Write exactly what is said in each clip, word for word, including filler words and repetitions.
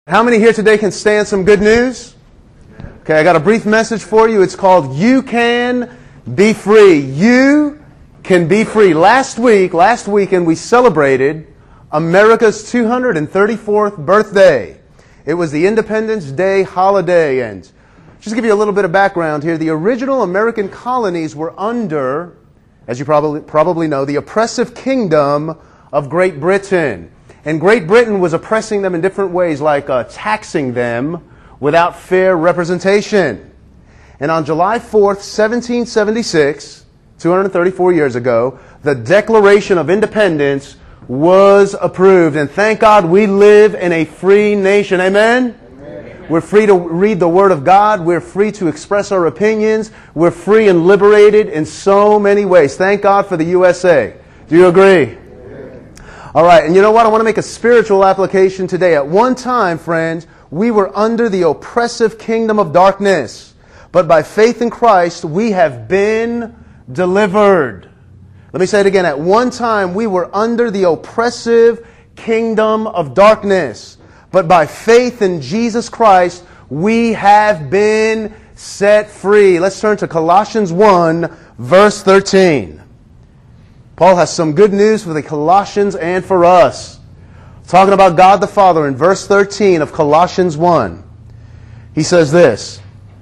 How many here today can stand some good news? Okay, I got a brief message for you. It's called You Can Be Free. You can be free. Last week, last weekend, we celebrated America's two hundred thirty-fourth birthday. It was the Independence Day holiday. And just to give you a little bit of background here, the original American colonies were under, as you probably, probably know, the oppressive kingdom of Great Britain. And Great Britain was oppressing them in different ways, like uh, taxing them without fair representation. And on July fourth, seventeen seventy-six, two hundred thirty-four years ago, the Declaration of Independence was approved. And thank God we live in a free nation. Amen? Amen. We're free to read the Word of God. We're free to express our opinions. We're free and liberated in so many ways. Thank God for the U S A. Do you agree? All right, and you know what? I want to make a spiritual application today. At one time, friends, we were under the oppressive kingdom of darkness. But by faith in Christ, we have been delivered. Let me say it again. At one time, we were under the oppressive kingdom of darkness. But by faith in Jesus Christ, we have been set free. Let's turn to Colossians one, verse thirteen. Paul has some good news for the Colossians and for us. Talking about God the Father in verse thirteen of Colossians one. He says this,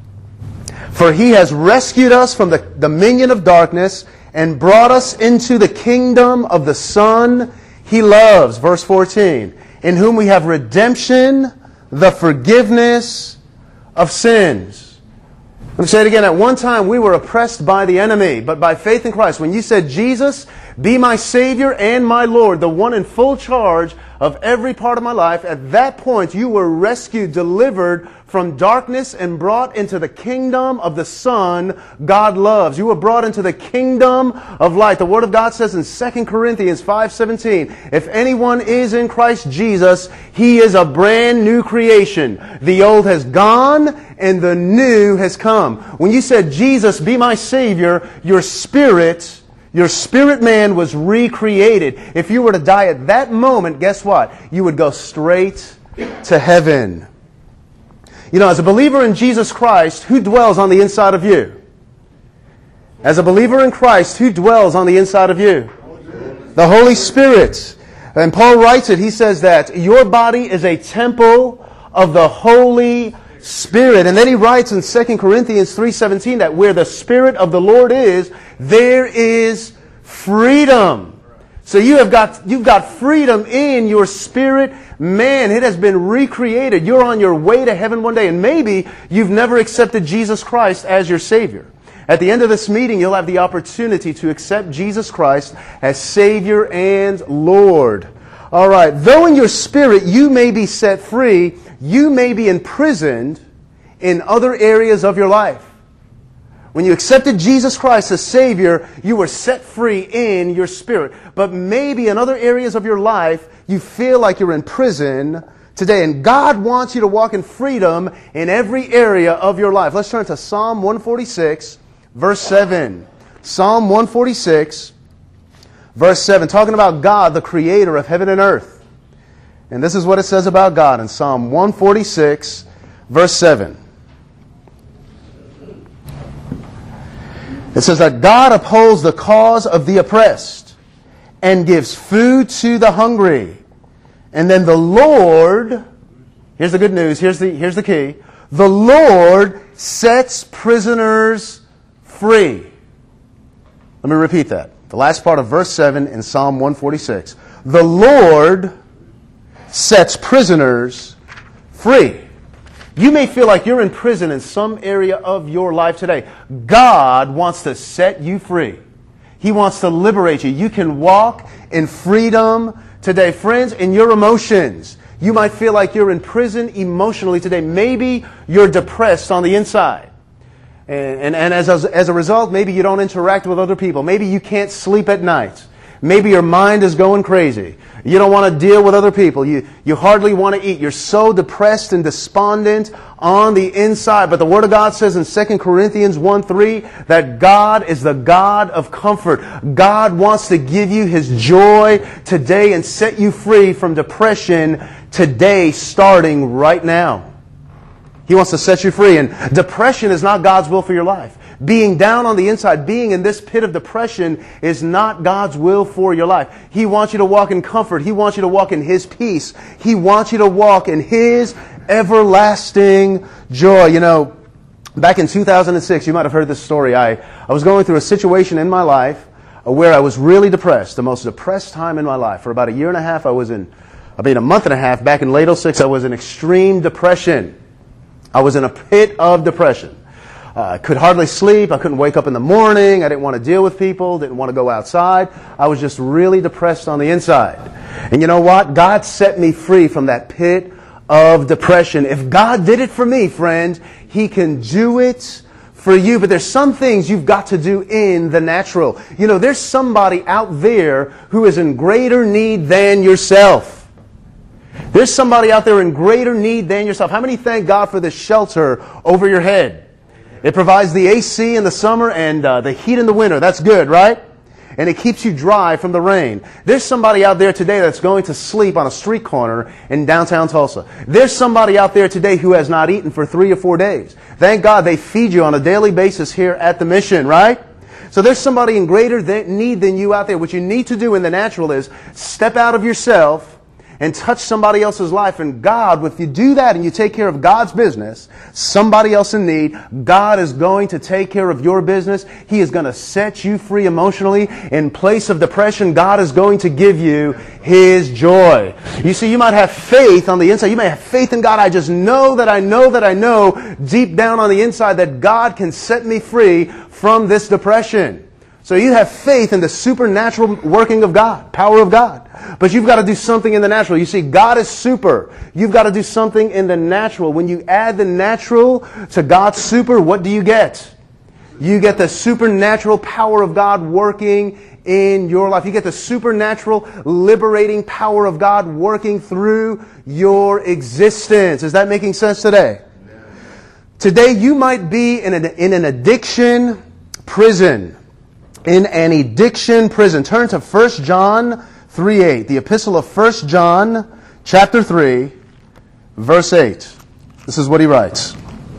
"For He has rescued us from the dominion of darkness and brought us into the kingdom of the Son He loves." Verse fourteen, "In whom we have redemption, the forgiveness of sins." Let me say it again. At one time, we were oppressed by the enemy, but by faith in Christ, when you said, "Jesus, be my Savior and my Lord, the one in full charge of every part of my life," at that point, you were rescued, delivered from darkness and brought into the kingdom of the Son God loves. You were brought into the kingdom of light. The Word of God says in Second Corinthians five seventeen, "If anyone is in Christ Jesus, he is a brand new creation. The old has gone and the new has come." When you said, "Jesus, be my Savior," your spirit, your spirit man was recreated. If you were to die at that moment, guess what? You would go straight to heaven. You know, as a believer in Jesus Christ, who dwells on the inside of you? As a believer in Christ, who dwells on the inside of you? The Holy Spirit. And Paul writes it, he says that your body is a temple of the Holy Spirit. And then he writes in Second Corinthians three seventeen that where the Spirit of the Lord is, there is freedom. So you have got, you've got freedom in your spirit man. It has been recreated. You're on your way to heaven one day. And maybe you've never accepted Jesus Christ as your Savior. At the end of this meeting, you'll have the opportunity to accept Jesus Christ as Savior and Lord. All right. Though in your spirit you may be set free, you may be imprisoned in other areas of your life. When you accepted Jesus Christ as Savior, you were set free in your spirit. But maybe in other areas of your life, you feel like you're in prison today. And God wants you to walk in freedom in every area of your life. Let's turn to Psalm one forty-six, verse seven. Psalm one forty-six, verse seven. Talking about God, the Creator of heaven and earth. And this is what it says about God in Psalm one forty-six, verse seven. It says that God upholds the cause of the oppressed and gives food to the hungry. And then the Lord, here's the good news, here's the, here's the key. The Lord sets prisoners free. Let me repeat that. The last part of verse seven in Psalm one forty-six. The Lord sets prisoners free. You may feel like you're in prison in some area of your life today. God wants to set you free. He wants to liberate you. You can walk in freedom today. Friends, in your emotions, you might feel like you're in prison emotionally today. Maybe you're depressed on the inside. And, and, and as, a, as a result, maybe you don't interact with other people. Maybe you can't sleep at night. Maybe your mind is going crazy. You don't want to deal with other people. You, you hardly want to eat. You're so depressed and despondent on the inside. But the Word of God says in Second Corinthians one three that God is the God of comfort. God wants to give you His joy today and set you free from depression today, starting right now. He wants to set you free. And depression is not God's will for your life. Being down on the inside, being in this pit of depression is not God's will for your life. He wants you to walk in comfort. He wants you to walk in His peace. He wants you to walk in His everlasting joy. You know, back in two thousand six, you might have heard this story. I, I was going through a situation in my life where I was really depressed, the most depressed time in my life. For about a year and a half, I was in, I mean a month and a half, back in late oh six, I was in extreme depression. I was in a pit of depression. Uh, I could hardly sleep. I couldn't wake up in the morning. I didn't want to deal with people. Didn't want to go outside. I was just really depressed on the inside. And you know what? God set me free from that pit of depression. If God did it for me, friend, He can do it for you. But there's some things you've got to do in the natural. You know, there's somebody out there who is in greater need than yourself. There's somebody out there in greater need than yourself. How many thank God for the shelter over your head? It provides the A C in the summer and uh, the heat in the winter. That's good, right? And it keeps you dry from the rain. There's somebody out there today that's going to sleep on a street corner in downtown Tulsa. There's somebody out there today who has not eaten for three or four days. Thank God they feed you on a daily basis here at the mission, right? So there's somebody in greater th- need than you out there. What you need to do in the natural is step out of yourself and touch somebody else's life. And God, if you do that and you take care of God's business, somebody else in need, God is going to take care of your business. He is going to set you free emotionally. In place of depression, God is going to give you His joy. You see, you might have faith on the inside. You may have faith in God. I just know that I know that I know deep down on the inside that God can set me free from this depression. So you have faith in the supernatural working of God, power of God. But you've got to do something in the natural. You see, God is super. You've got to do something in the natural. When you add the natural to God's super, what do you get? You get the supernatural power of God working in your life. You get the supernatural liberating power of God working through your existence. Is that making sense today? Today you might be in an, in an addiction prison. In an addiction prison. Turn to First John three eight. The epistle of First John chapter three, verse eight. This is what he writes.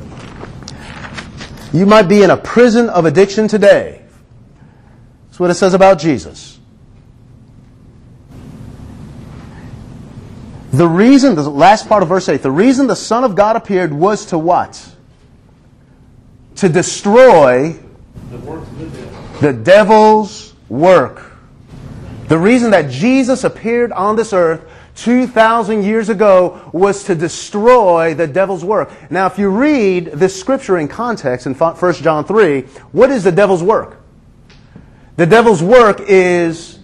You might be in a prison of addiction today. That's what it says about Jesus. The reason, the last part of verse eight, the reason the Son of God appeared was to what? To destroy the works of the devil. The devil's work. The reason that Jesus appeared on this earth two thousand years ago was to destroy the devil's work. Now, if you read this scripture in context in First John three, what is the devil's work? The devil's work is,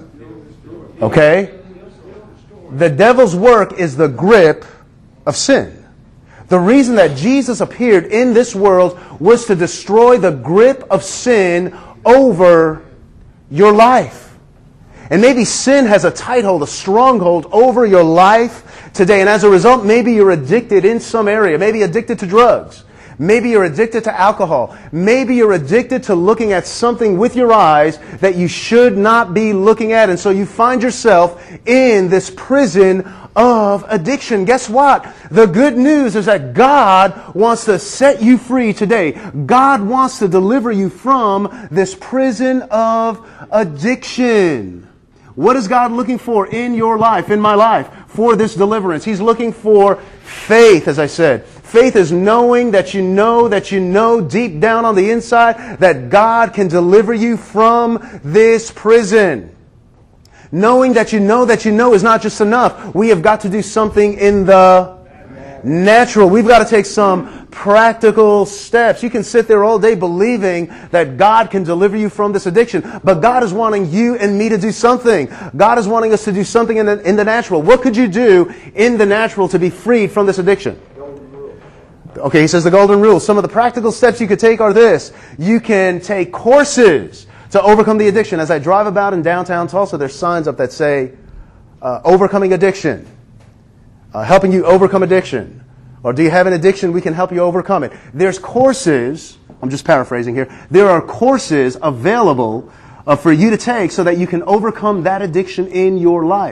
okay, the devil's work is the grip of sin. The reason that Jesus appeared in this world was to destroy the grip of sin over your life. And maybe sin has a tight hold, a stronghold over your life today. And as a result, maybe you're addicted in some area. Maybe addicted to drugs. Maybe you're addicted to alcohol. Maybe you're addicted to looking at something with your eyes that you should not be looking at. And so you find yourself in this prison of addiction. Guess what? The good news is that God wants to set you free today. God wants to deliver you from this prison of addiction. What is God looking for in your life, in my life, for this deliverance? He's looking for faith, as I said. Faith is knowing that you know that you know deep down on the inside that God can deliver you from this prison. Knowing that you know that you know is not just enough. We have got to do something in the natural. We've got to take some practical steps. You can sit there all day believing that God can deliver you from this addiction, but God is wanting you and me to do something. God is wanting us to do something in the, in the natural. What could you do in the natural to be freed from this addiction? Okay, he says the golden rule. Some of the practical steps you could take are this. You can take courses to overcome the addiction. As I drive about in downtown Tulsa, there's signs up that say, uh, overcoming addiction, uh, helping you overcome addiction. Or do you have an addiction? We can help you overcome it. There's courses, I'm just paraphrasing here, there are courses available uh, for you to take so that you can overcome that addiction in your life.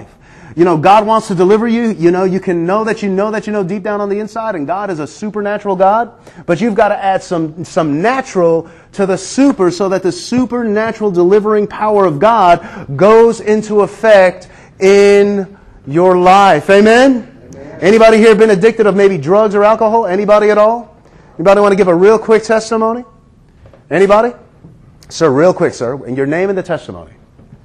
you know, God wants to deliver you. You know, you can know that you know that you know deep down on the inside, and God is a supernatural God. But you've got to add some, some natural to the super so that the supernatural delivering power of God goes into effect in your life. Amen? Amen. Anybody here been addicted of maybe drugs or alcohol? Anybody at all? Anybody want to give a real quick testimony? Anybody? Sir, real quick, sir. And your name and the testimony.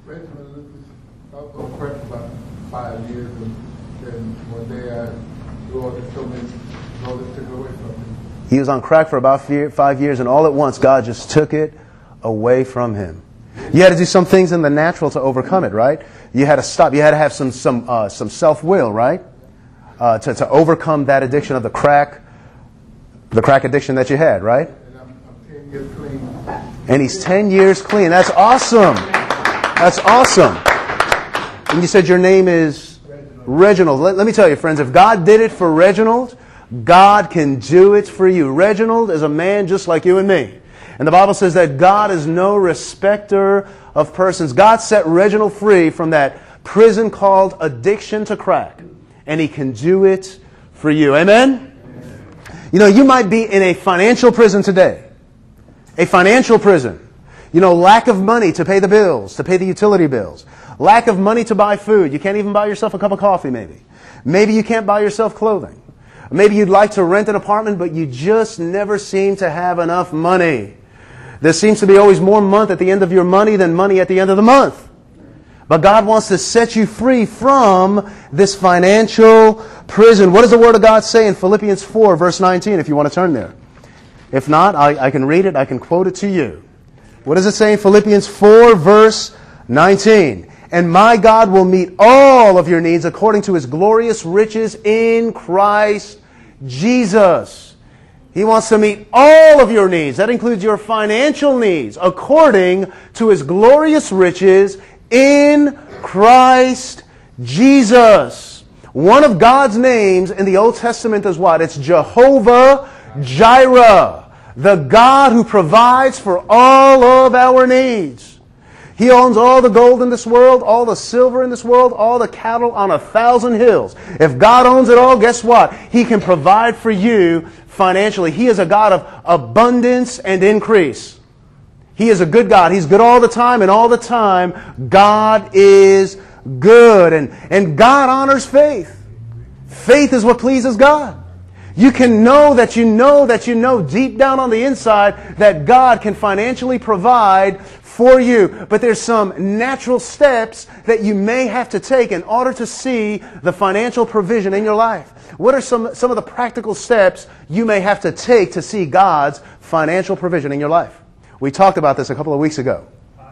Five years, and then one day I the Lord told me the Lord took it away from me. He was on crack for about five years, and all at once God just took it away from him. You had to do some things in the natural to overcome it, right? You had to stop. You had to have some some uh, some self-will, right? Uh, to to overcome that addiction of the crack, the crack addiction that you had, right? And I'm, I'm ten years clean. And he's ten years clean. That's awesome. That's awesome. And you said your name is Reginald. Reginald. Let, let me tell you, friends, if God did it for Reginald, God can do it for you. Reginald is a man just like you and me. And the Bible says that God is no respecter of persons. God set Reginald free from that prison called addiction to crack. And He can do it for you. Amen? Amen. You know, you might be in a financial prison today. A financial prison. You know, lack of money to pay the bills, to pay the utility bills. Lack of money to buy food. You can't even buy yourself a cup of coffee, maybe. Maybe you can't buy yourself clothing. Maybe you'd like to rent an apartment, but you just never seem to have enough money. There seems to be always more month at the end of your money than money at the end of the month. But God wants to set you free from this financial prison. What does the Word of God say in Philippians four, verse nineteen, if you want to turn there? If not, I, I can read it. I can quote it to you. What does it say in Philippians four, verse nineteen? And my God will meet all of your needs according to His glorious riches in Christ Jesus. He wants to meet all of your needs. That includes your financial needs according to His glorious riches in Christ Jesus. One of God's names in the Old Testament is what? It's Jehovah Jireh, the God who provides for all of our needs. He owns all the gold in this world, all the silver in this world, all the cattle on a thousand hills. If God owns it all, guess what? He can provide for you financially. He is a God of abundance and increase. He is a good God. He's good all the time, and all the time, God is good. And, and God honors faith. Faith is what pleases God. You can know that you know that you know deep down on the inside that God can financially provide for you. But there's some natural steps that you may have to take in order to see the financial provision in your life. What are some, some of the practical steps you may have to take to see God's financial provision in your life? We talked about this a couple of weeks ago.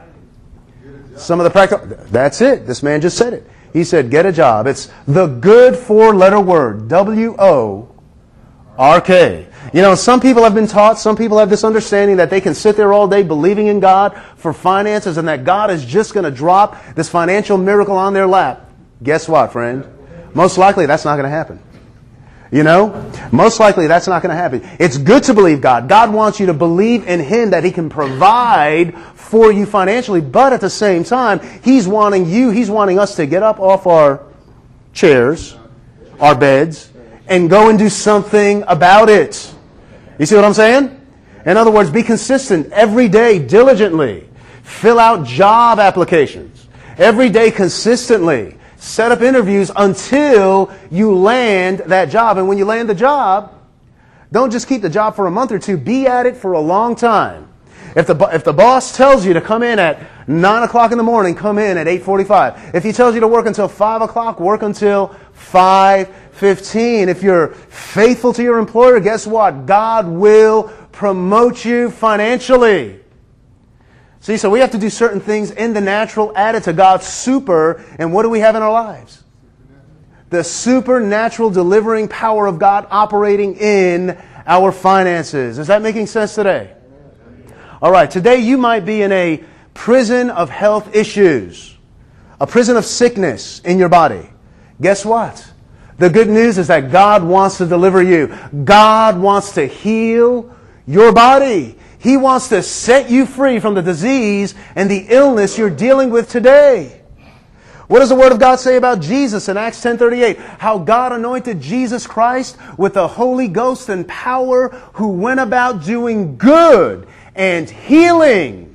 Some of the practical... That's it. This man just said it. He said, get a job. It's the good four-letter word. W O R K. You know, some people have been taught, some people have this understanding that they can sit there all day believing in God for finances and that God is just going to drop this financial miracle on their lap. Guess what, friend? Most likely that's not going to happen. You know? Most likely that's not going to happen. It's good to believe God. God wants you to believe in Him that He can provide for you financially, but at the same time, He's wanting you, He's wanting us to get up off our chairs, our beds, and go and do something about it. You see what I'm saying? In other words, be consistent every day, diligently. Fill out job applications. Every day, consistently. Set up interviews until you land that job. And when you land the job, don't just keep the job for a month or two. Be at it for a long time. If the, if the boss tells you to come in at nine o'clock in the morning, come in at eight forty-five. If he tells you to work until five o'clock, work until five fifteen. If you're faithful to your employer, guess what? God will promote you financially. See, so we have to do certain things in the natural, added to God's super, and what do we have in our lives? The supernatural delivering power of God operating in our finances. Is that making sense today? All right, today you might be in a prison of health issues, a prison of sickness in your body. Guess what? The good news is that God wants to deliver you. God wants to heal your body. He wants to set you free from the disease and the illness you're dealing with today. What does the Word of God say about Jesus in Acts ten thirty-eight? How God anointed Jesus Christ with the Holy Ghost and power, who went about doing good and healing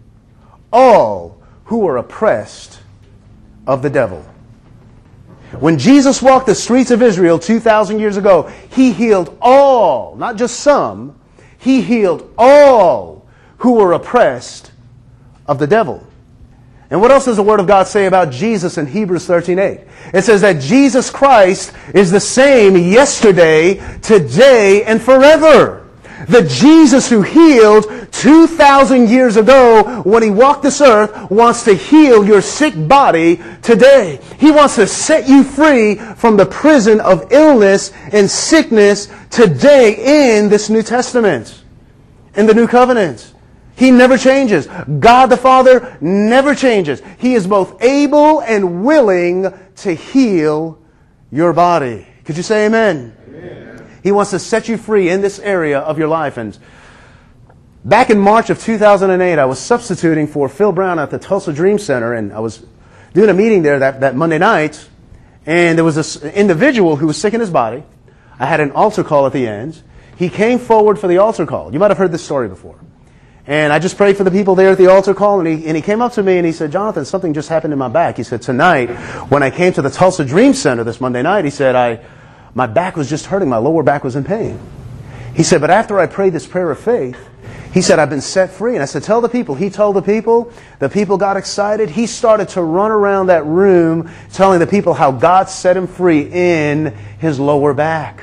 all who were oppressed of the devil. When Jesus walked the streets of Israel two thousand years ago, He healed all, not just some, He healed all who were oppressed of the devil. And what else does the Word of God say about Jesus in Hebrews thirteen eight? It says that Jesus Christ is the same yesterday, today, and forever. The Jesus who healed two thousand years ago when He walked this earth wants to heal your sick body today. He wants to set you free from the prison of illness and sickness today in this New Testament, in the New Covenant. He never changes. God the Father never changes. He is both able and willing to heal your body. Could you say amen? Amen. He wants to set you free in this area of your life. And back in March of two thousand eight, I was substituting for Phil Brown at the Tulsa Dream Center, and I was doing a meeting there that, that Monday night, and there was this individual who was sick in his body. I had an altar call at the end. He came forward for the altar call. You might have heard this story before. And I just prayed for the people there at the altar call, and he, and he came up to me and he said, "Jonathan, something just happened in my back." He said, "Tonight, when I came to the Tulsa Dream Center this Monday night," he said, I... my back was just hurting. My lower back was in pain. He said, but after I prayed this prayer of faith, he said, I've been set free. And I said, tell the people. He told the people. The people got excited. He started to run around that room telling the people how God set him free in his lower back.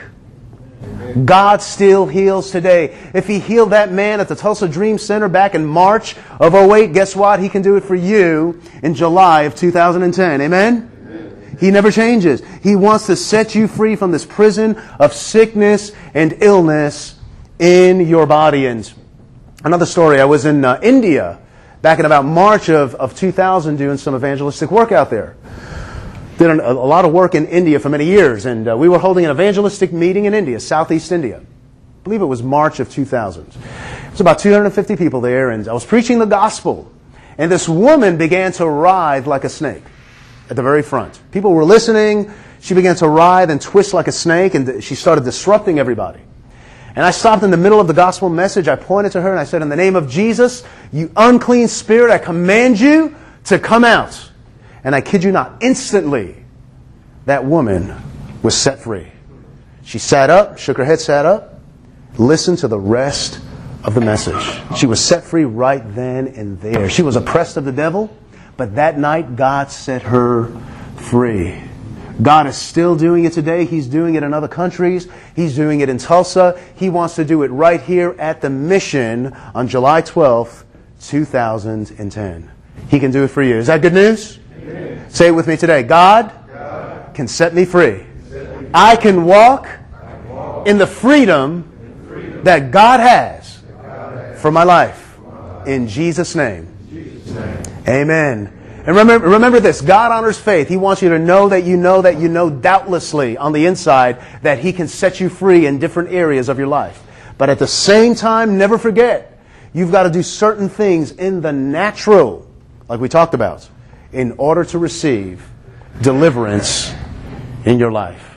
God still heals today. If He healed that man at the Tulsa Dream Center back in March of oh eight, guess what? He can do it for you in July of two thousand ten. Amen? He never changes. He wants to set you free from this prison of sickness and illness in your body. And another story, I was in uh, India back in about March of, of two thousand doing some evangelistic work out there. Did a, a lot of work in India for many years, and uh, we were holding an evangelistic meeting in India, Southeast India. I believe it was March of two thousand. It was about two hundred fifty people there, and I was preaching the gospel. And this woman began to writhe like a snake at the very front. People were listening. She began to writhe and twist like a snake, and she started disrupting everybody. And I stopped in the middle of the gospel message. I pointed to her and I said, in the name of Jesus, you unclean spirit, I command you to come out. And I kid you not, instantly, that woman was set free. She sat up, shook her head, sat up, listened to the rest of the message. She was set free right then and there. She was oppressed of the devil. But that night, God set her free. God is still doing it today. He's doing it in other countries. He's doing it in Tulsa. He wants to do it right here at the Mission on July twelfth, two thousand ten. He can do it for you. Is that good news? Amen. Say it with me today. God, God can set me free. Set me I can walk, I walk in the freedom, in freedom that God has, that God has for my life. For my life. In Jesus' name. Jesus' name. Amen. And remember, remember this, God honors faith. He wants you to know that you know that you know doubtlessly on the inside that He can set you free in different areas of your life. But at the same time, never forget, you've got to do certain things in the natural, like we talked about, in order to receive deliverance in your life.